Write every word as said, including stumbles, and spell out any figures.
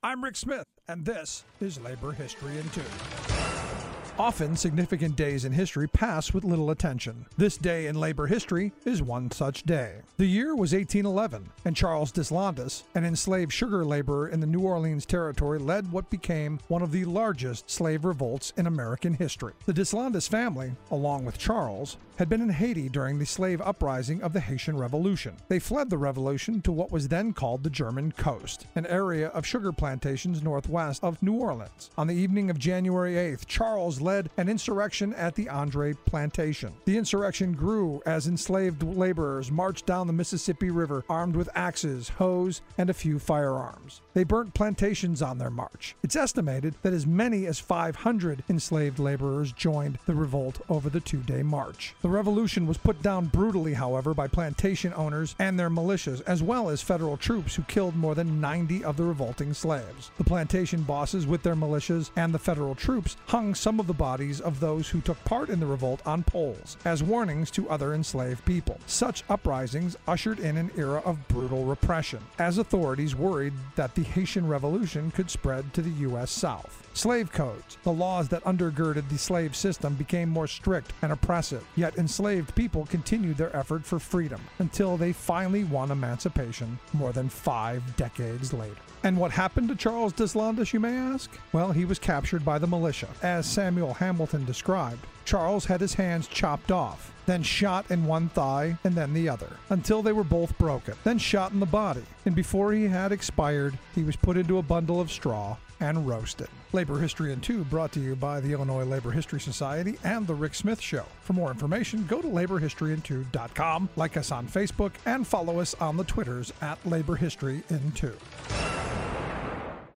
I'm Rick Smith, and this is Labor History in Two. Often, significant days in history pass with little attention. This day in labor history is one such day. The year was eighteen eleven, and Charles Deslandes, an enslaved sugar laborer in the New Orleans Territory, led what became one of the largest slave revolts in American history. The Deslandes family, along with Charles, had been in Haiti during the slave uprising of the Haitian Revolution. They fled the revolution to what was then called the German Coast, an area of sugar plantations northwest of New Orleans. On the evening of January eighth, Charles led an insurrection at the Andre Plantation. The insurrection grew as enslaved laborers marched down the Mississippi River armed with axes, hoes, and a few firearms. They burnt plantations on their march. It's estimated that as many as five hundred enslaved laborers joined the revolt over the two-day march. The revolution was put down brutally, however, by plantation owners and their militias, as well as federal troops who killed more than ninety of the revolting slaves. The plantation bosses, with their militias and the federal troops, hung some of the bodies of those who took part in the revolt on poles as warnings to other enslaved people. Such uprisings ushered in an era of brutal repression, as authorities worried that the Haitian Revolution could spread to the U S South. Slave codes, the laws that undergirded the slave system, became more strict and oppressive, yet enslaved people continued their effort for freedom until they finally won emancipation more than five decades later. And what happened to Charles Deslandes, you may ask? Well, he was captured by the militia. As Samuel Hamilton described, Charles had his hands chopped off, then shot in one thigh and then the other, until they were both broken, then shot in the body. And before he had expired, he was put into a bundle of straw and roasted. Labor History in Two, brought to you by the Illinois Labor History Society and The Rick Smith Show. For more information, go to labor history in two dot com, like us on Facebook, and follow us on the Twitters at Labor History in Two.